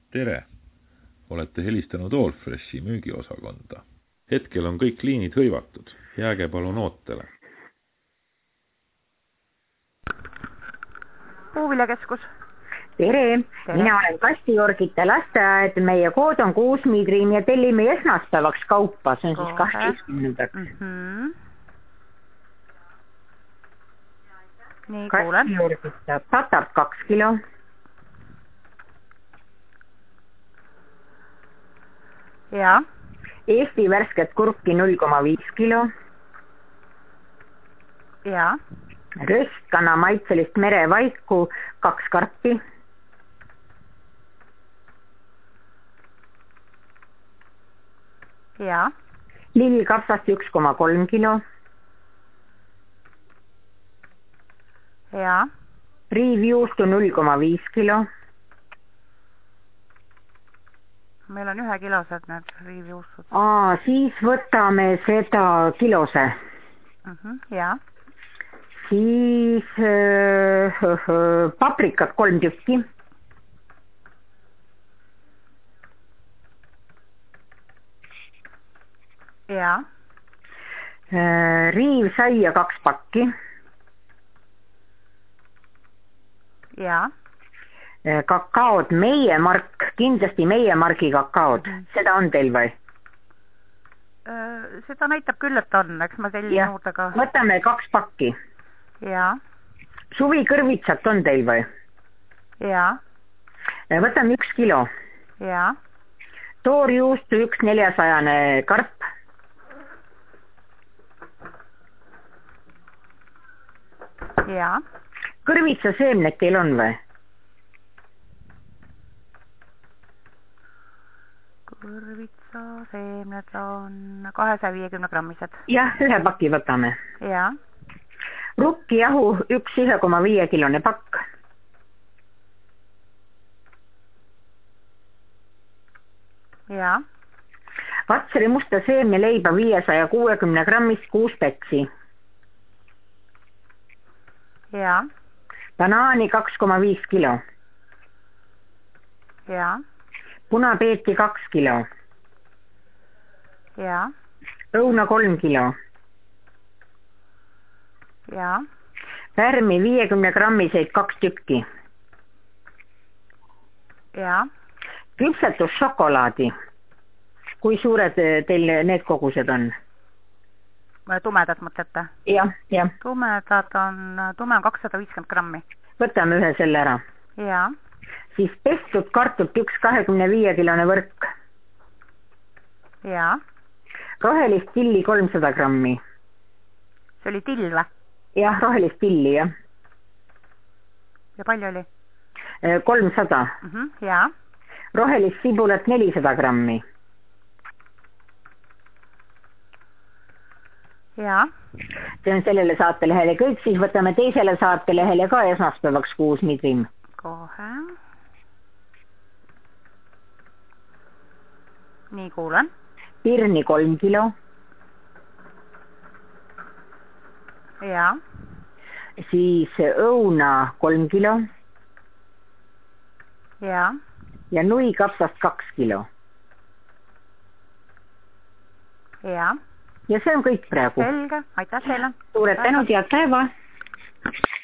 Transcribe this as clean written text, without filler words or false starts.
Tere! Olete helistanud Allfreshi müügiosakonda. Hetkel on kõik liinid hõivatud. Jääge palun ootele. Puuviljakeskus. Tere! Mina olen Kastijorgite lasteaed. Meie kood on 6 midrim ja tellime esmaspäevaks kaupa. See on siis 12. Nii, kuulen. Kastijorgite patart 2 kilo. Ja. Eesti värsket kurki 0,5 kilo. Ja. Röstkana maitselist merevaiku 2 karpi. Ja. Lillkapsast 1,3 kilo. Ja. Riivjuustu 0,5 kilo. Meil on 1 kilosed need riivjuustud. Siis võtame seda kilose. Ja. Siis paprikat 3 tükki. Ja. Riivsaia 2 pakki. Ja. Kakaod, meie mark, kindlasti meie margi kakaod. Seda on teil või? Seda näitab küll, et on, eks ma tellin juurde ka. Võtame 2 pakki. Ja. Suvikõrvitsat on teil või? Ja. Võtame 1 kilo. Ja. Toorjuustu 1 400 karp. Ja. Kõrvitsaseemned teil on või? Kõrvitsaseemned on 250 grammised. Jah, 1 paki võtame. Ja. Rukkijahu 1,5 kilone pakk. Ja. Vatseri musta seemneleiba 560 grammist 6 pätsi. Ja. Banaani 2,5 kilo. Ja. Punapeeti 2 kilo. Ja. Õuna 3 kilo. Ja. Pärmi 50 grammiseid 2 tükki. Ja. Küpsetusšokolaadi. Kui suured teil need kogused on? Tumedad mõtlete? Jah. Tume on 250 grammi. Võtame 1 selle ära. Ja. Siis pestud kartult 1 25 kilone võrk. Ja. Rohelist tilli 300 grammi. See oli till või? Jah, rohelist tilli, jah. Ja palju oli? 300. Ja. Rohelist sibulat 400 grammi. Ja. See on sellele saatelehele kõik, siis võtame teisele saatelehele ka esmaspäevaks 6 midrim. Kohe. Nii, kuulen. Pirni 3 kilo. Ja. Siis õuna 3 kilo. Ja. Ja nuikapsast 2 kilo. Ja. Ja see on kõik praegu. Selge, aitäh teile. Suured tänud ja päeva.